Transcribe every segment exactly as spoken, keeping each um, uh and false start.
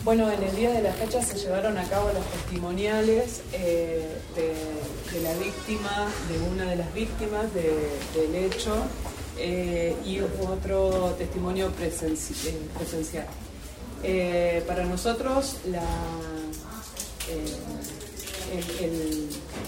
Bueno, en el día de la fecha se llevaron a cabo las testimoniales eh, de, de la víctima, de una de las víctimas de, del hecho eh, y otro testimonio presenci eh, presencial. Eh, para nosotros la, eh, el, el,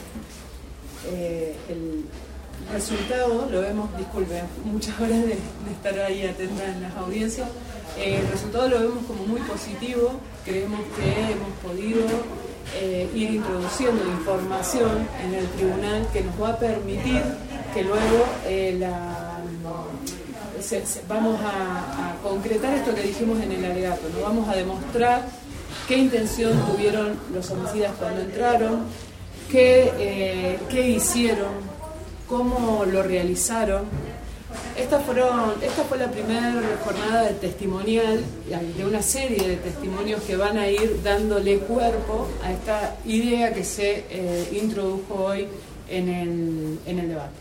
eh, el resultado lo vemos, disculpe, muchas horas de, de estar ahí atenta en las audiencias, eh, el resultado lo vemos como muy positivo. Creemos que hemos podido eh, ir introduciendo información en el tribunal que nos va a permitir que luego eh, la, se, se, vamos a, a concretar esto que dijimos en el alegato, nos vamos a demostrar qué intención tuvieron los homicidas cuando entraron, qué, eh, qué hicieron, cómo lo realizaron. Esta, fueron, esta fue la primera jornada de testimonial, de una serie de testimonios que van a ir dándole cuerpo a esta idea que se eh, introdujo hoy en el, en el debate.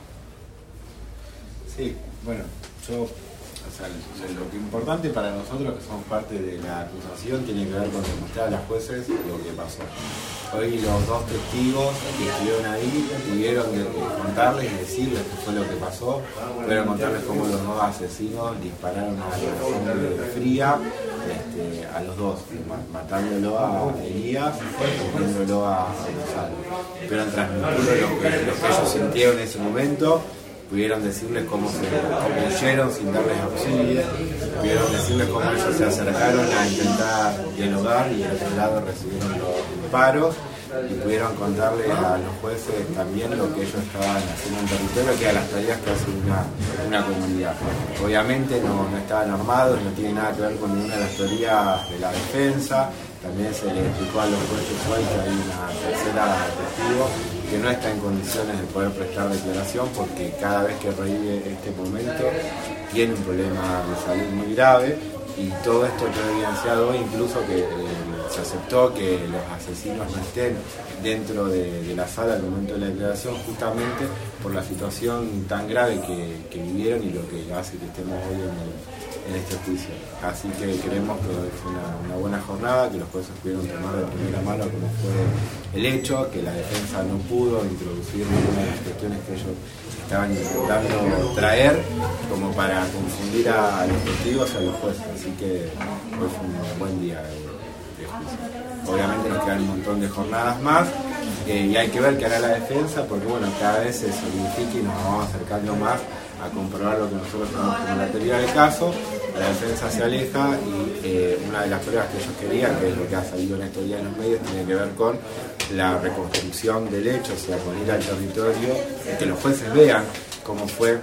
Sí, bueno, yo, o sea, lo que importante para nosotros que somos parte de la acusación tiene que ver con demostrar a las jueces lo que pasó. Hoy los dos testigos que estuvieron ahí tuvieron que contarles y decirles qué fue lo que pasó, pudieron contarles cómo los dos asesinos dispararon a la sangre fría este, a los dos, matándolo a Elías y muriéndolo a Gonzalo. Pudieron transmitir lo que, lo que ellos sintieron en ese momento, pudieron decirles cómo se huyeron sin darles auxilio, pudieron decirles cómo ellos se acercaron a intentar dialogar y del otro lado recibieron los disparos, y pudieron contarle a los jueces también lo que ellos estaban haciendo en territorio, que eran las tareas que hace una, una comunidad. Obviamente no, no estaban armados, no tiene nada que ver con ninguna de las teorías de la defensa. También se le explicó a los jueces hoy que hay una tercera testigo que no está en condiciones de poder prestar declaración porque cada vez que revive este momento tiene un problema de salud muy grave, y todo esto quedó evidenciado hoy, incluso que eh, se aceptó que los asesinos no estén dentro de, de la sala al momento de la declaración, justamente por la situación tan grave que, que vivieron y lo que hace que estemos hoy en, el, en este juicio. Así que creemos que fue una, una buena jornada, que los jueces pudieron tomar de primera mano cómo fue el hecho, que la defensa no pudo introducir ninguna de las cuestiones que ellos estaban intentando traer como para confundir a, a los testigos y a los jueces. Así que fue un buen día de, de juicio. Obviamente nos quedan un montón de jornadas más eh, y hay que ver qué hará la defensa, porque bueno, cada vez se solidifica y nos vamos acercando más a comprobar lo que nosotros tenemos como la teoría del caso. La defensa se aleja y eh, una de las pruebas que ellos querían, que es lo que ha salido en estos días en los medios, tiene que ver con la reconstrucción del hecho, o sea, con ir al territorio, que los jueces vean cómo fue,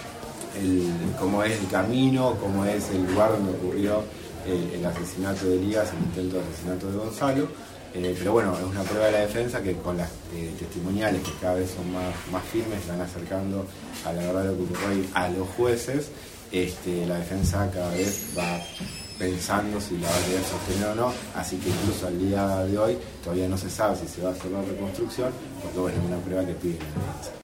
el, cómo es el camino, cómo es el lugar donde ocurrió el, el asesinato de Elías, el intento de asesinato de Gonzalo. Eh, pero bueno, es una prueba de la defensa que con las eh, testimoniales que cada vez son más, más firmes, están acercando a la verdad de lo que ocurrió ahí a los jueces. Este, la defensa cada vez va pensando si la va a querer sostener o no, así que incluso al día de hoy todavía no se sabe si se va a hacer la reconstrucción, porque bueno, es una prueba que pide la defensa.